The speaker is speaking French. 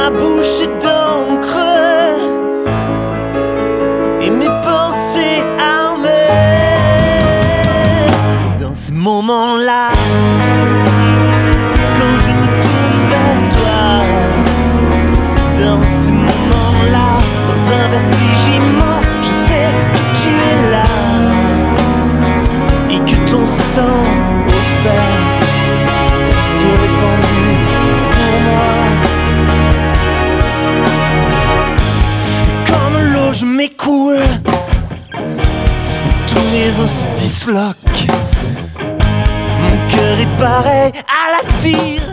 ma bouche est d'encre et mes pensées armées. Dans ces moments-là, quand je me tourne vers toi, dans ces moments-là, dans un vertige immense, je sais que tu es là et que ton sang offert s'est répandu pour moi. Comme l'eau je m'écoule, tous mes os se disloquent, mon cœur est pareil à la cire